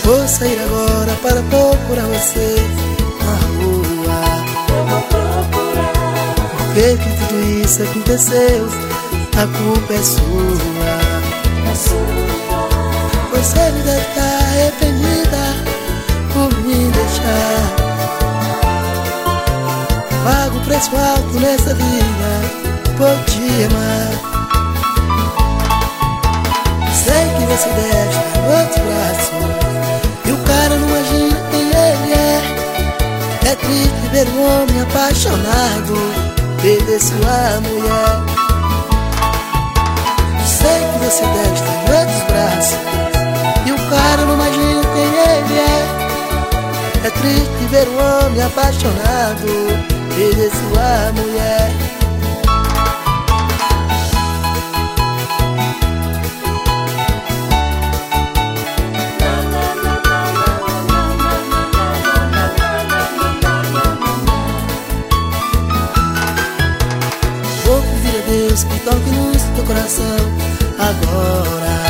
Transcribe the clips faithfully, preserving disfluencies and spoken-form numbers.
Vou sair agora para procurar você na rua. Eu vou procurar. Por que que tudo isso aconteceu? A culpa é sua. É sua. Você me deve estar arrependida por me deixar. Pago o preço alto nessa vida por te amar. Sei que você deve estar no outro braço e o cara não imagina quem ele é. É triste ver um homem apaixonado perder sua mulher. Sei que você deve estar em outros braços e o cara não imagina quem ele é. É triste ver um homem apaixonado perder sua mulher. Vou pedir a Deus que toque luz no teu coração agora.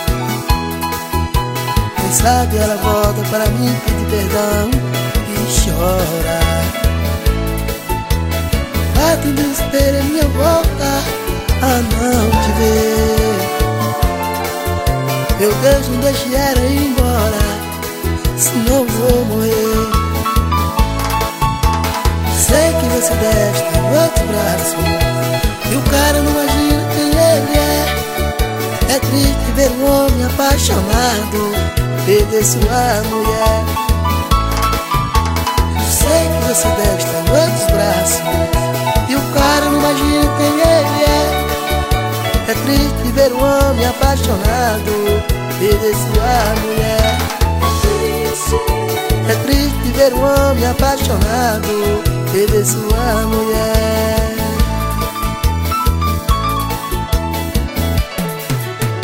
Quem sabe ela volta para mim pedir perdão e chora. Bate no espelho a minha volta a não te ver. Meu Deus, não deixe ela ir embora, senão vou morrer. Sei que você deve estar no outro braço e o cara não imagina quem ele é. É triste ver um homem apaixonado perder sua mulher. Sei que você deve estar em outros braços e o cara não imagina quem ele é. É triste ver um homem apaixonado perder sua mulher. É triste ver um homem apaixonado perder sua mulher.